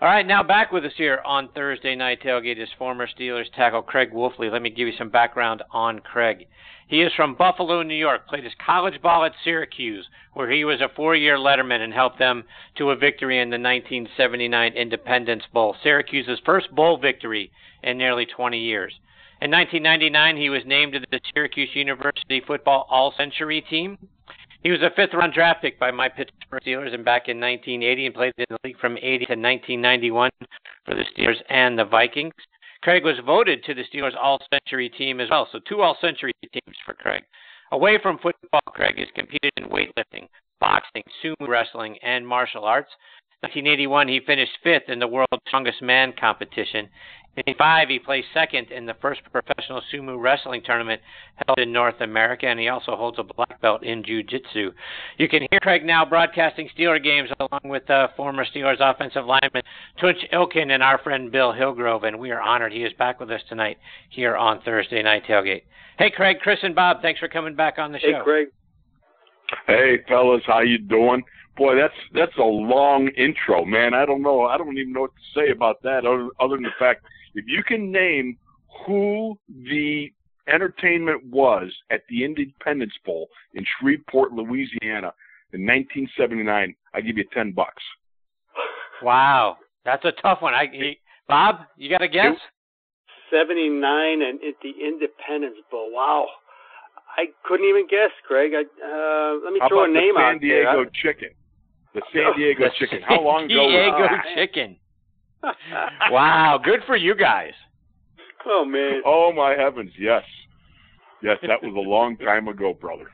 All right, now back with us here on Thursday Night Tailgate is former Steelers tackle Craig Wolfley. Let me give you some background on Craig. He is from Buffalo, New York, played his college ball at Syracuse, where he was a 4-year letterman and helped them to a victory in the 1979 Independence Bowl, Syracuse's first bowl victory in nearly 20 years. In 1999, he was named to the Syracuse University football all-century team. He was a fifth-round draft pick by my Pittsburgh Steelers and back in 1980 and played in the league from 80 to 1991 for the Steelers and the Vikings. Craig was voted to the Steelers all-century team as well, so 2 all-century teams for Craig. Away from football, Craig has competed in weightlifting, boxing, sumo wrestling, and martial arts. In 1981, he finished 5th in the World's Strongest Man competition. In 1985, he placed 2nd in the first professional sumo wrestling tournament held in North America, and he also holds a black belt in jiu-jitsu. You can hear Craig now broadcasting Steeler games along with former Steelers offensive lineman Tunch Ilkin and our friend Bill Hillgrove, and we are honored he is back with us tonight here on Thursday Night Tailgate. Hey, Craig, Chris, and Bob, thanks for coming back on the show. Hey, Craig. Hey, fellas, how you doing? Boy, that's a long intro, man. I don't know. I don't even know what to say about that other than the fact if you can name who the entertainment was at the Independence Bowl in Shreveport, Louisiana in 1979, I give you $10. Wow, that's a tough one. Bob, you got a guess? 79 and at the Independence Bowl. Wow. I couldn't even guess, Craig. Let me throw a name out there. San Diego Chicken. The San Diego Chicken. How long ago was that? San Diego Chicken. Wow, good for you guys. Oh, man. Oh, my heavens, yes. Yes, that was a long time ago, brother.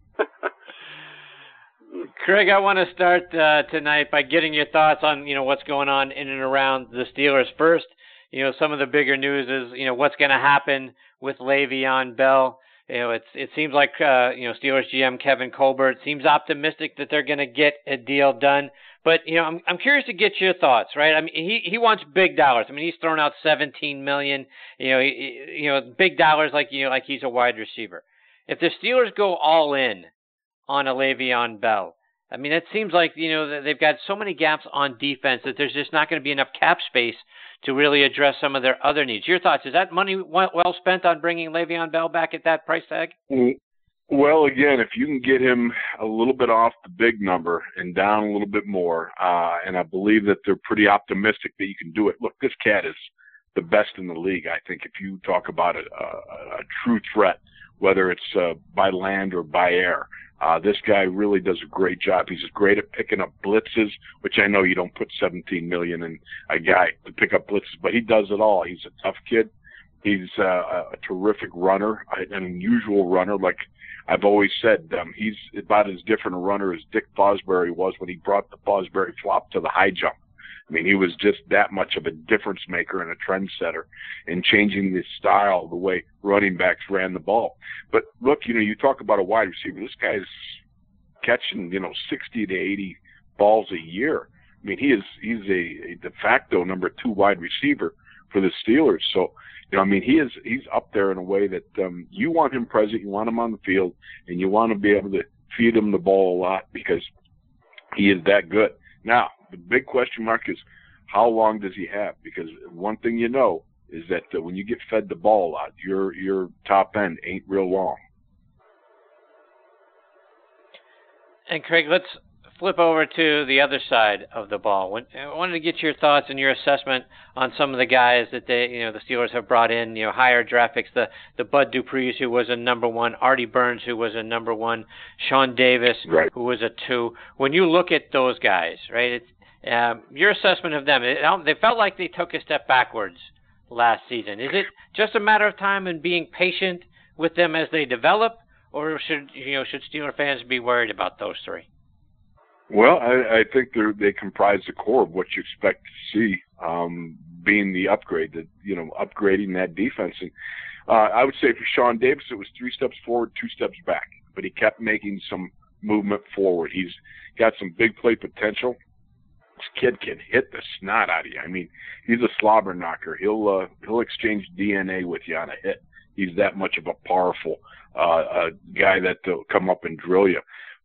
Craig, I want to start tonight by getting your thoughts on, what's going on in and around the Steelers. First, some of the bigger news is, what's going to happen with Le'Veon Bell. It seems like, Steelers GM Kevin Colbert seems optimistic that they're going to get a deal done. But, I'm curious to get your thoughts, right? I mean, he wants big dollars. I mean, he's thrown out $17 million, big dollars like he's a wide receiver. If the Steelers go all in on a Le'Veon Bell, I mean, it seems like, they've got so many gaps on defense that there's just not going to be enough cap space to really address some of their other needs. Your thoughts, is that money well spent on bringing Le'Veon Bell back at that price tag? Well, again, if you can get him a little bit off the big number and down a little bit more, and I believe that they're pretty optimistic that you can do it. Look, this cat is the best in the league. I think if you talk about a true threat, whether it's by land or by air, this guy really does a great job. He's great at picking up blitzes, which I know you don't put $17 million in a guy to pick up blitzes, but he does it all. He's a tough kid. He's a terrific runner, an unusual runner. Like I've always said, he's about as different a runner as Dick Fosbury was when he brought the Fosbury flop to the high jump. I mean, he was just that much of a difference maker and a trendsetter in changing the style, the way running backs ran the ball. But look, you talk about a wide receiver. This guy's catching, 60 to 80 balls a year. I mean, he's a de facto number 2 wide receiver for the Steelers. So, he's up there in a way that you want him present, you want him on the field, and you want to be able to feed him the ball a lot because he is that good. Now, the big question mark is how long does he have? Because one thing is that when you get fed the ball a lot, your top end ain't real long. And Craig, let's flip over to the other side of the ball. I wanted to get your thoughts and your assessment on some of the guys that the Steelers have brought in, higher draft picks, the Bud Duprees, who was a number 1, Artie Burns, who was a number 1, Sean Davis, right, who was a 2. When you look at those guys, right, your assessment of them, they felt like they took a step backwards last season. Is it just a matter of time and being patient with them as they develop, or should Steeler fans be worried about those 3? Well, I think they comprise the core of what you expect to see, being the upgrade, upgrading that defense. And I would say for Sean Davis, it was 3 steps forward, 2 steps back, but he kept making some movement forward. He's got some big play potential. This kid can hit the snot out of you. I mean, he's a slobber knocker. He'll exchange DNA with you on a hit. He's that much of a powerful guy that will come up and drill you.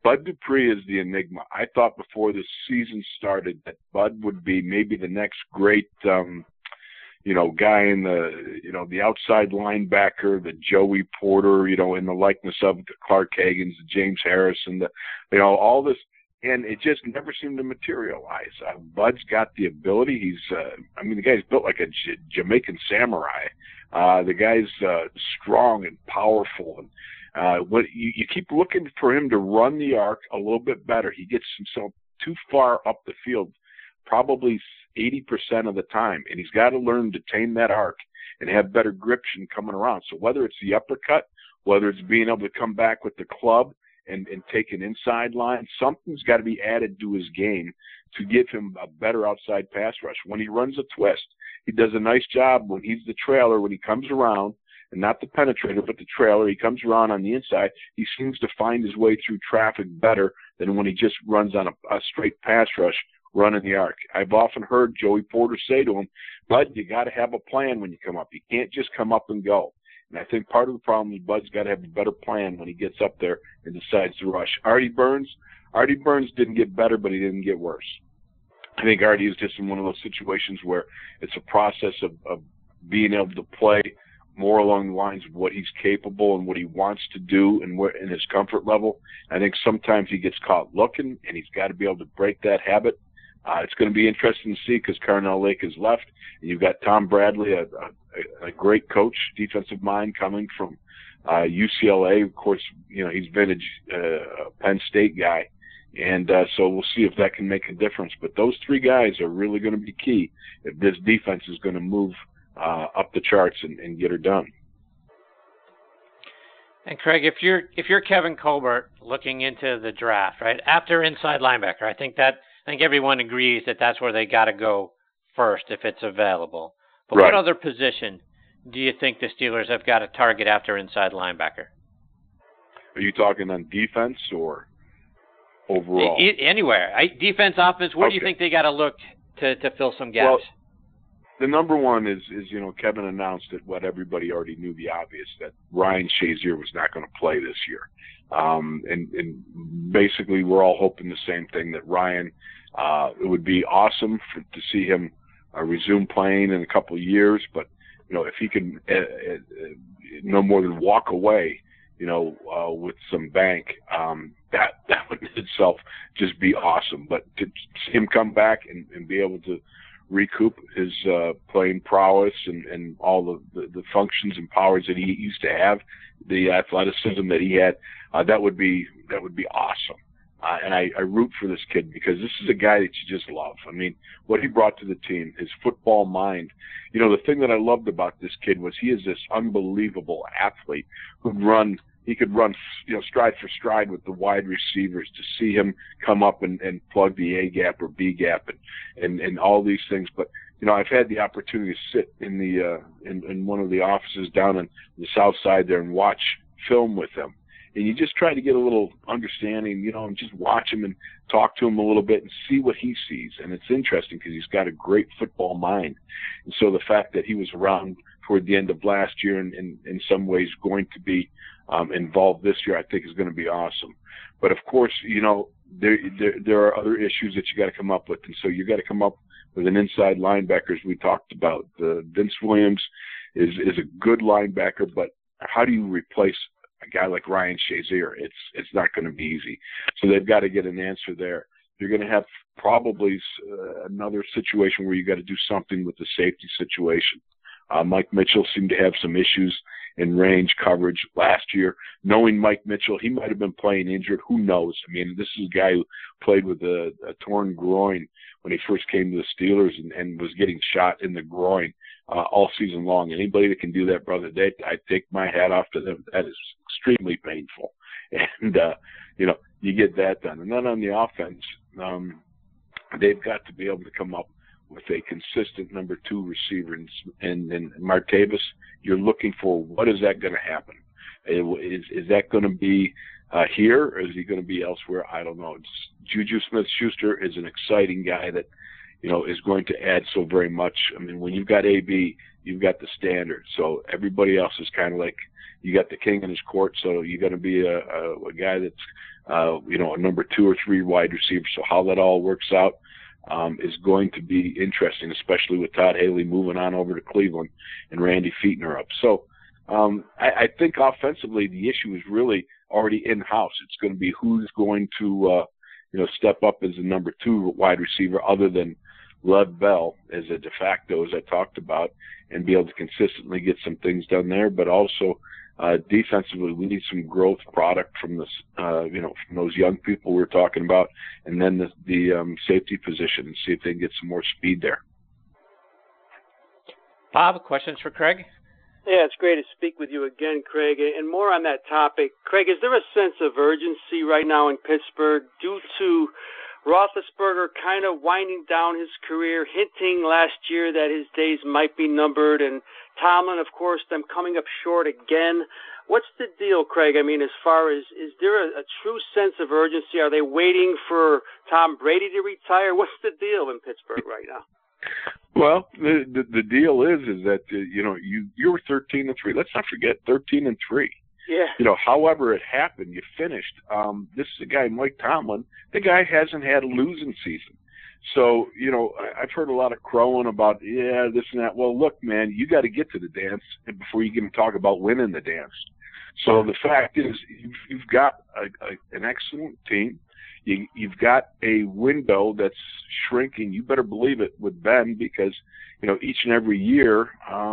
Bud Dupree is the enigma. I thought before the season started that Bud would be maybe the next great, guy in the outside linebacker, the Joey Porter, in the likeness of the Clark Hagans, the James Harrison, all this. And it just never seemed to materialize. Bud's got the ability. He's, the guy's built like a Jamaican samurai. The guy's strong and powerful. And what you keep looking for him to run the arc a little bit better. He gets himself too far up the field, probably 80% of the time. And he's got to learn to tame that arc and have better gription coming around. So whether it's the uppercut, whether it's being able to come back with the club, and take an inside line, something's got to be added to his game to give him a better outside pass rush. When he runs a twist, he does a nice job when he's the trailer, when he comes around, and not the penetrator, but the trailer. He comes around on the inside. He seems to find his way through traffic better than when he just runs on a straight pass rush running the arc. I've often heard Joey Porter say to him, Bud, you got to have a plan when you come up. You can't just come up and go. And I think part of the problem is Bud's got to have a better plan when he gets up there and decides to rush. Artie Burns didn't get better, but he didn't get worse. I think Artie is just in one of those situations where it's a process of being able to play more along the lines of what he's capable and what he wants to do and in his comfort level. I think sometimes he gets caught looking, and he's got to be able to break that habit. It's going to be interesting to see because Carnell Lake has left. And you've got Tom Bradley, a great coach, defensive mind coming from UCLA. Of course, he's vintage Penn State guy. And so we'll see if that can make a difference. But those three guys are really going to be key if this defense is going to move up the charts and get her done. And Craig, if you're Kevin Colbert looking into the draft, right, after inside linebacker, I think everyone agrees that that's where they got to go first if it's available. But right. What other position do you think the Steelers have got to target after inside linebacker? Are you talking on defense or overall? Anywhere. Defense, offense, where do you think they got to look to fill some gaps? Well, the number one is Kevin announced that what everybody already knew, the obvious, that Ryan Shazier was not going to play this year. And basically we're all hoping the same thing, that Ryan, it would be awesome to see him resume playing in a couple of years, but if he can no more than walk away, with some bank, that would in itself just be awesome. But to see him come back and be able to recoup his playing prowess and all the functions and powers that he used to have, the athleticism that he had, that would be awesome. And I root for this kid because this is a guy that you just love. I mean, what he brought to the team, his football mind. The thing that I loved about this kid was he is this unbelievable athlete he could run, stride for stride with the wide receivers. To see him come up and plug the A gap or B gap and all these things. But I've had the opportunity to sit in the in one of the offices down on the south side there and watch film with him. And you just try to get a little understanding, and just watch him and talk to him a little bit and see what he sees. And it's interesting because he's got a great football mind. And so the fact that he was around toward the end of last year and in some ways going to be involved this year, I think is going to be awesome. But of course, there are other issues that you got to come up with. And so you got to come up with an inside linebacker, as we talked about. Vince Williams is a good linebacker, but how do you replace a guy like Ryan Shazier? It's not going to be easy. So they've got to get an answer there. You're going to have probably another situation where you got to do something with the safety situation. Mike Mitchell seemed to have some issues in range coverage last year. Knowing Mike Mitchell, he might have been playing injured. Who knows? I mean, this is a guy who played with a torn groin when he first came to the Steelers and was getting shot in the groin all season long. Anybody that can do that, brother, I take my hat off to them. That is extremely painful. And, you get that done. And then on the offense, they've got to be able to come up with a consistent number two receiver. And Martavis, you're looking for, what is that going to happen? Is that going to be here, or is he going to be elsewhere? I don't know. Juju Smith-Schuster is an exciting guy that, is going to add so very much. I mean, when you've got AB, you've got the standard. So everybody else is kind of like, you got the king in his court, so you're going to be a guy that's, a number 2 or 3 wide receiver. So how that all works out is going to be interesting, especially with Todd Haley moving on over to Cleveland and Randy Fichtner up. So I think offensively the issue is really already in-house. It's going to be who's going to, step up as a number 2 wide receiver other than Lev Bell as a de facto, as I talked about, and be able to consistently get some things done there. But also defensively, we need some growth product from this, from those young people we're talking about, and then the safety position, and see if they can get some more speed there. Bob, questions for Craig? Yeah, it's great to speak with you again, Craig. And more on that topic, Craig, is there a sense of urgency right now in Pittsburgh due to Roethlisberger kind of winding down his career, hinting last year that his days might be numbered, and Tomlin, of course, them coming up short again? What's the deal, Craig? I mean, as far as, is there a true sense of urgency? Are they waiting for Tom Brady to retire? What's the deal in Pittsburgh right now? Well, the deal is that you were 13-3. Let's not forget 13-3. Yeah. However it happened, you finished. This is a guy, Mike Tomlin. The guy hasn't had a losing season. So, I've heard a lot of crowing about, this and that. Well, look, man, you got to get to the dance before you can talk about winning the dance. So the fact is, you've got an excellent team. You've got a window that's shrinking. You better believe it with Ben, because, each and every year,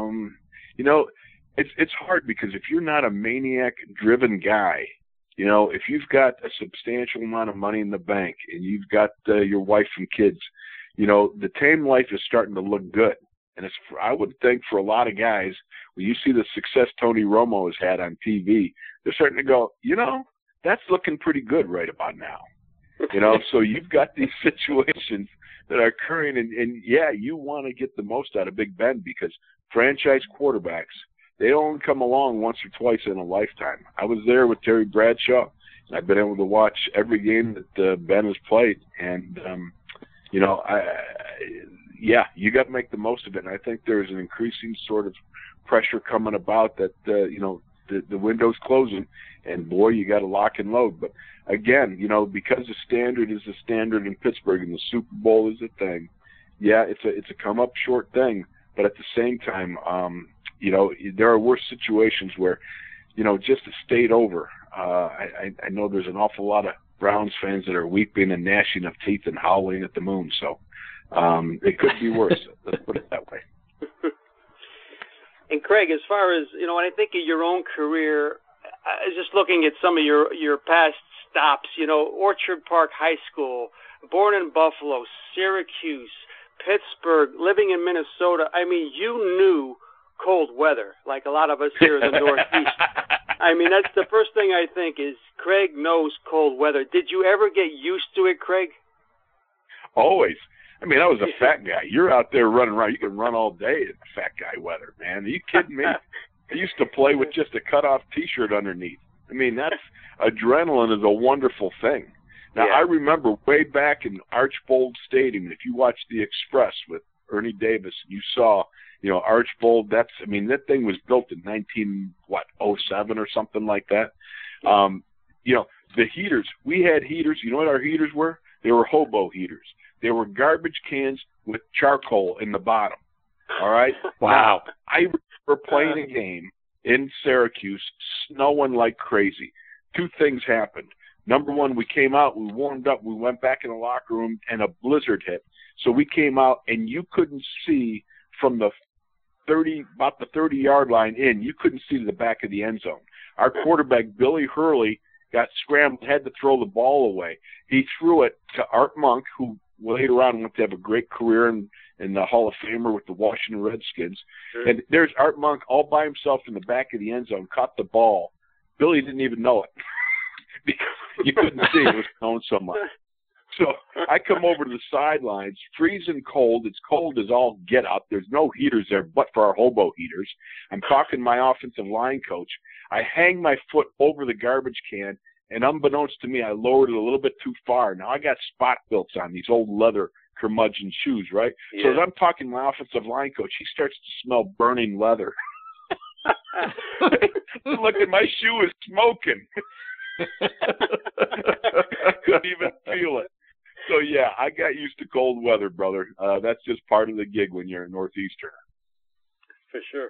it's hard, because if you're not a maniac-driven guy, if you've got a substantial amount of money in the bank and you've got your wife and kids, the tame life is starting to look good. And I would think for a lot of guys, when you see the success Tony Romo has had on TV, they're starting to go, that's looking pretty good right about now. So you've got these situations that are occurring, and you want to get the most out of Big Ben, because franchise quarterbacks, they only come along once or twice in a lifetime. I was there with Terry Bradshaw, and I've been able to watch every game that Ben has played, and you got to make the most of it. And I think there's an increasing sort of pressure coming about that the window's closing, and boy, you got to lock and load. But again, because the standard is the standard in Pittsburgh and the Super Bowl is a thing, it's a come up short thing. But at the same time, there are worse situations where, just a state over. I know there's an awful lot of Browns fans that are weeping and gnashing of teeth and howling at the moon. So it could be worse. Let's put it that way. And Craig, as far as, when I think of your own career, I was just looking at some of your past stops, Orchard Park High School, born in Buffalo, Syracuse, Pittsburgh, living in Minnesota. I mean, you knew cold weather, like a lot of us here in the Northeast. I mean, that's the first thing I think is Craig knows cold weather. Did you ever get used to it, Craig? Always. I mean, I was a fat guy. You're out there running around. You can run all day in fat guy weather, man. Are you kidding me? I used to play with just a cut-off T-shirt underneath. I mean, that's adrenaline is a wonderful thing. Now, I remember way back in Archbold Stadium, if you watched The Express with Ernie Davis, you saw, Archbold, that thing was built in 07 or something like that. The heaters, we had heaters. You know what our heaters were? They were hobo heaters. They were garbage cans with charcoal in the bottom. All right? Wow. Now, I remember playing a game in Syracuse, snowing like crazy. 2 things happened. Number one, we came out, we warmed up, we went back in the locker room, and a blizzard hit. So we came out, and you couldn't see from about the 30-yard line in, you couldn't see to the back of the end zone. Our quarterback, Billy Hurley, got scrambled, had to throw the ball away. He threw it to Art Monk, who later on went to have a great career in the Hall of Famer with the Washington Redskins. Sure. And there's Art Monk all by himself in the back of the end zone, caught the ball. Billy didn't even know it because you couldn't see it was snowing so much. So I come over to the sidelines, freezing cold. It's cold as all get out. There's no heaters there but for our hobo heaters. I'm talking to my offensive line coach. I hang my foot over the garbage can, and unbeknownst to me, I lowered it a little bit too far. Now I got spot builts on these old leather curmudgeon shoes, right? Yeah. So as I'm talking to my offensive line coach, he starts to smell burning leather. Look at my shoe is smoking. Couldn't even feel it. So yeah, I got used to cold weather, brother. That's just part of the gig when you're a Northeasterner. For sure.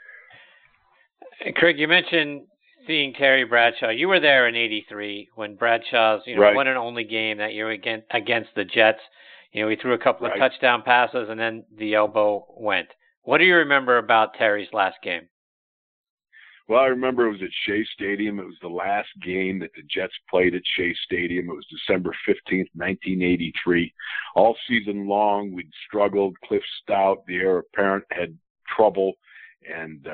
Craig, you mentioned seeing Terry Bradshaw. You were there in '83 when Bradshaw's Right. one and only game that year against the Jets. He threw a couple of Right. touchdown passes and then the elbow went. What do you remember about Terry's last game? Well, I remember it was at Shea Stadium. It was the last game that the Jets played at Shea Stadium. It was December 15th, 1983. All season long, we'd struggled. Cliff Stout, the heir apparent, had trouble. And,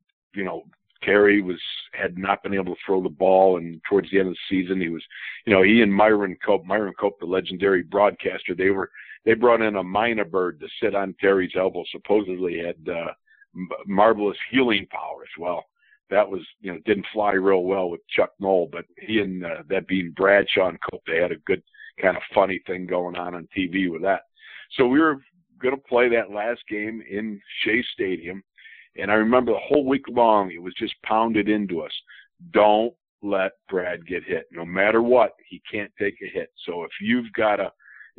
Terry had not been able to throw the ball. And towards the end of the season, he was, he and Myron Cope, the legendary broadcaster, they brought in a minor bird to sit on Terry's elbow. Supposedly had marvelous healing power as well. That was, didn't fly real well with Chuck Noll, but he and that being Bradshaw and Cope, they had a good kind of funny thing going on TV with that. So we were going to play that last game in Shea Stadium. And I remember the whole week long, it was just pounded into us. Don't let Brad get hit. No matter what, he can't take a hit. So if you've got to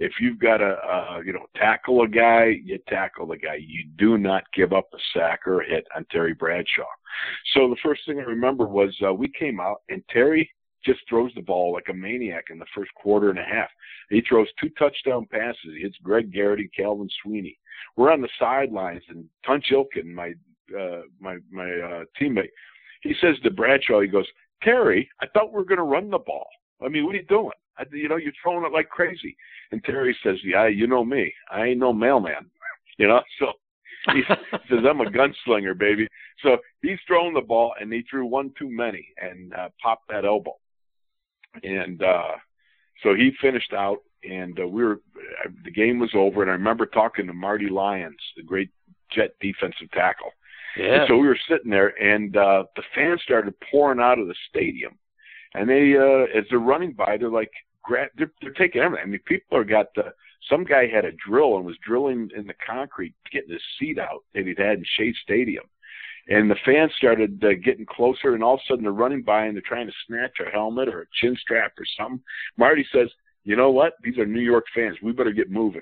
tackle a guy, you tackle the guy. You do not give up a sack or a hit on Terry Bradshaw. So the first thing I remember was we came out, and Terry just throws the ball like a maniac in the first quarter and a half. He throws 2 touchdown passes. He hits Greg Garrett and Calvin Sweeney. We're on the sidelines, and Tunch Ilkin, my teammate, he says to Bradshaw, he goes, "Terry, I thought we were going to run the ball. I mean, what are you doing? You're throwing it like crazy." And Terry says, "Yeah, you know me. I ain't no mailman." So he says, "I'm a gunslinger, baby." So he's throwing the ball, and he threw one too many and popped that elbow. And so he finished out, and the game was over. And I remember talking to Marty Lyons, the great Jet defensive tackle. Yeah. And so we were sitting there, and the fans started pouring out of the stadium. And they, as they're running by, they're like, they're taking everything. I mean, people are some guy had a drill and was drilling in the concrete, getting his seat out that he'd had in Shea Stadium. And the fans started getting closer, and all of a sudden they're running by and they're trying to snatch a helmet or a chin strap or something. Marty says, "You know what? These are New York fans. We better get moving."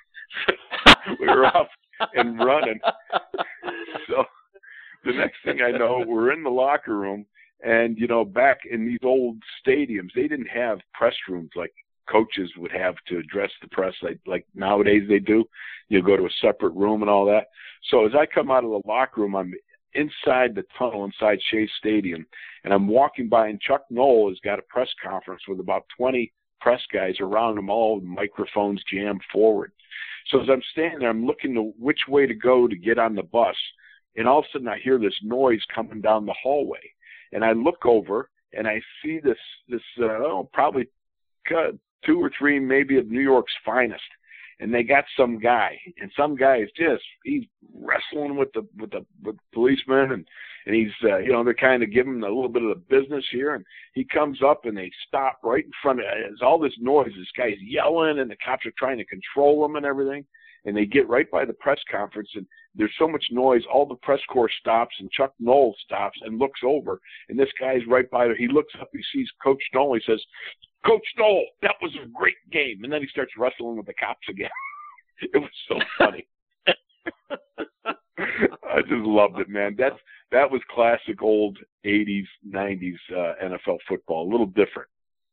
We were off and running. So the next thing I know, we're in the locker room. And, back in these old stadiums, they didn't have press rooms like coaches would have to address the press like nowadays they do. You go to a separate room and all that. So as I come out of the locker room, I'm inside the tunnel inside Shea Stadium, and I'm walking by, and Chuck Noll has got a press conference with about 20 press guys around him, all microphones jammed forward. So as I'm standing there, I'm looking to which way to go to get on the bus, and all of a sudden I hear this noise coming down the hallway. And I look over, and I see this probably 2 or 3 maybe of New York's finest. And they got some guy, and some guy is he's wrestling with the policeman, and he's they're kind of giving him a little bit of the business here, and he comes up and they stop right in front of it. There's all this noise. This guy's yelling, and the cops are trying to control him and everything. And they get right by the press conference, and there's so much noise, all the press corps stops, and Chuck Noll stops and looks over, and this guy's right by there. He looks up, he sees Coach Noll, he says, "Coach Noll, that was a great game." And then he starts wrestling with the cops again. It was so funny. I just loved it, man. That was classic old 80s, 90s NFL football, a little different.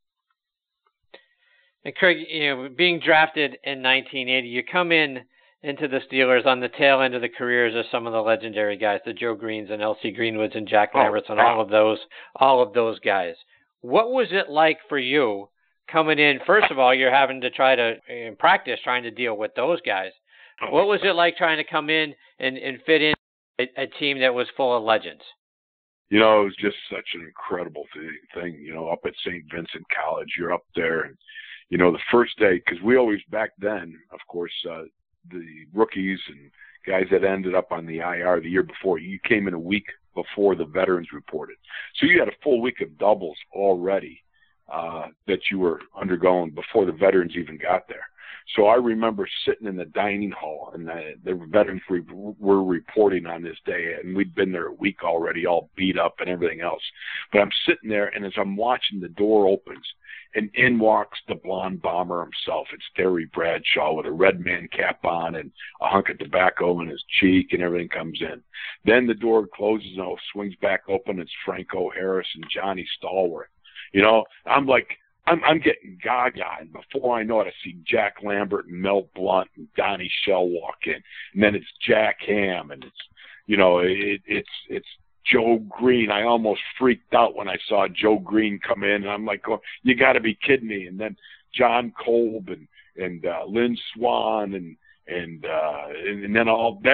And Craig, being drafted in 1980, you come into the Steelers on the tail end of the careers of some of the legendary guys, the Joe Greens and L.C. Greenwoods and Jack Lamberts and all of those guys. What was it like for you coming in? First of all, you're having to try to, in practice, trying to deal with those guys. What was it like trying to come in and fit in a team that was full of legends? It was just such an incredible thing, up at St. Vincent College. You're up there, and the first day, because we always, back then, of course, the rookies and guys that ended up on the IR the year before, you came in a week before the veterans reported. So you had a full week of doubles already that you were undergoing before the veterans even got there. So I remember sitting in the dining hall, and the veterans were reporting on this day, and we'd been there a week already, all beat up and everything else. But I'm sitting there, and as I'm watching, the door opens, and in walks the blonde bomber himself. It's Terry Bradshaw with a red man cap on and a hunk of tobacco in his cheek, and everything comes in. Then the door closes and swings back open. It's Franco Harris and Johnny Stallworth. You know, I'm like, I'm getting gaga, and before I know it, I see Jack Lambert and Mel Blount and Donnie Shell walk in, and then it's Jack Ham, and it's, you know, it's Joe Green. I almost freaked out when I saw Joe Green come in, and I'm like, oh, you got to be kidding me! And then John Kolb and Lynn Swan and then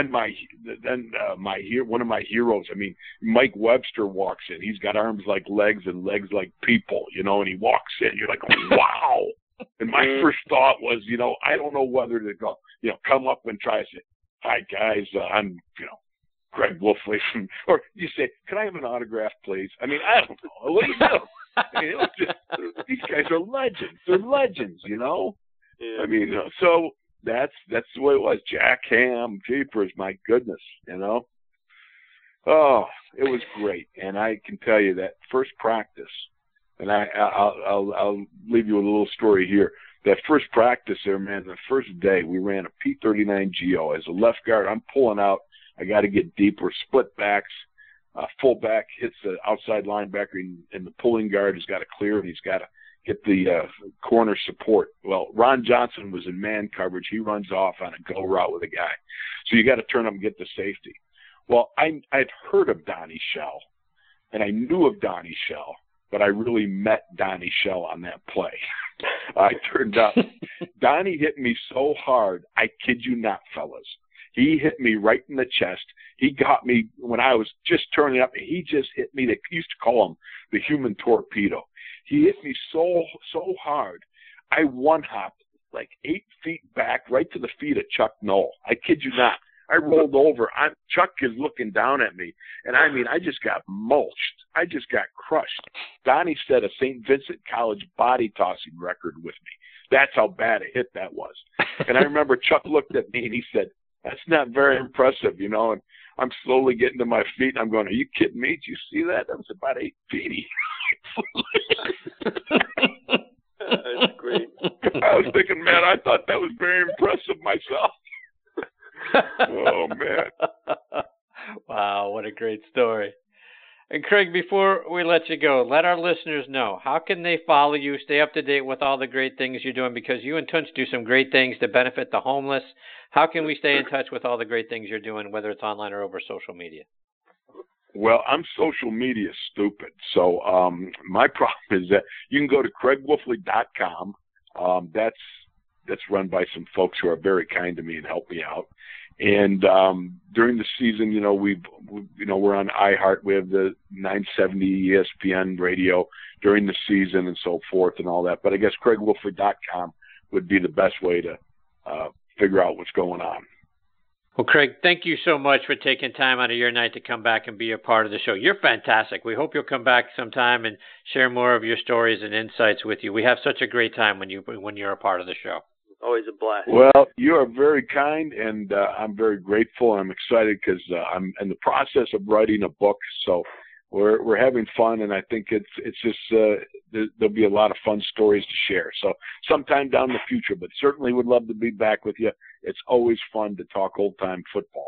one of my heroes. I mean, Mike Webster walks in. He's got arms like legs and legs like people, you know. And he walks in. You're like, oh, wow. And my first thought was, you know, I don't know whether to go, you know, come up and try to say, hi guys, I'm, you know, Craig Wolfley from, or you say, can I have an autograph, please? I mean, I don't know. What do you do? I mean, it was just, these guys are legends. They're legends, you know. Yeah. I mean, so. That's the way it was. Jack Ham, jeepers, my goodness, you know. Oh, it was great, and I can tell you that first practice, and I'll leave you with a little story here. That first practice there, man, the first day we ran a P39 Geo as a left guard. I'm pulling out. I got to get deep. We're split backs. Fullback hits the outside linebacker, and the pulling guard has got to clear, and he's got to get the corner support. Well, Ron Johnson was in man coverage. He runs off on a go route with a guy. So you got to turn up and get the safety. Well, I'd heard of Donnie Shell, and I knew of Donnie Shell, but I really met Donnie Shell on that play. I turned up. Donnie hit me so hard, I kid you not, fellas. He hit me right in the chest. He got me when I was just turning up. He just hit me. They used to call him the human torpedo. He hit me so hard, I one-hopped like 8 feet back right to the feet of Chuck Noll. I kid you not. I rolled over. Chuck is looking down at me, and I mean, I just got mulched. I just got crushed. Donnie set a St. Vincent College body tossing record with me. That's how bad a hit that was. And I remember Chuck looked at me, and he said, that's not very impressive, you know, and I'm slowly getting to my feet, and I'm going, are you kidding me? Did you see that? That was about 8 feet. That's great. I was thinking, man, I thought that was very impressive myself. Oh, man. Wow, what a great story. And Craig, before we let you go, let our listeners know, how can they follow you, stay up to date with all the great things you're doing? Because you and Tunch do some great things to benefit the homeless. How can we stay in touch with all the great things you're doing, whether it's online or over social media? Well, I'm social media stupid. So my problem is that you can go to CraigWolfley.com. That's run by some folks who are very kind to me and help me out. And during the season, you know, we're on iHeart. We have the 970 ESPN radio during the season and so forth and all that. But I guess CraigWolfley.com would be the best way to figure out what's going on. Well, Craig, thank you so much for taking time out of your night to come back and be a part of the show. You're fantastic. We hope you'll come back sometime and share more of your stories and insights with you. We have such a great time when you're a part of the show. Always a blast. Well, you are very kind, and I'm very grateful. I'm excited because I'm in the process of writing a book, so we're having fun, and I think it's just there'll be a lot of fun stories to share. So sometime down in the future, but certainly would love to be back with you. It's always fun to talk old-time football.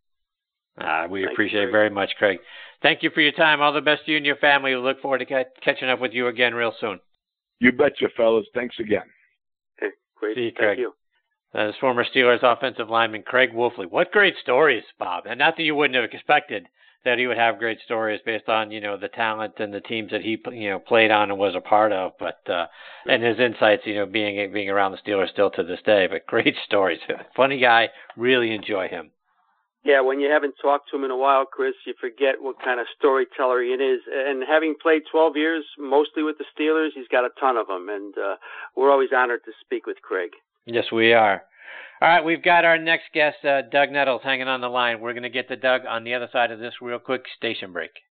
We appreciate it very much, Craig. Thank you for your time. All the best to you and your family. We look forward to catching up with you again real soon. You betcha, fellas. Thanks again. Okay, great. See you, Craig. Thank you. That is former Steelers offensive lineman Craig Wolfley. What great stories, Bob. And not that you wouldn't have expected that he would have great stories based on, you know, the talent and the teams that he, you know, played on and was a part of, but and his insights, you know, being around the Steelers still to this day. But great stories. Funny guy. Really enjoy him. Yeah, when you haven't talked to him in a while, Chris, you forget what kind of storyteller he is. And having played 12 years, mostly with the Steelers, he's got a ton of them. And we're always honored to speak with Craig. Yes, we are. All right, we've got our next guest, Doug Nettles, hanging on the line. We're going to get to Doug on the other side of this real quick station break.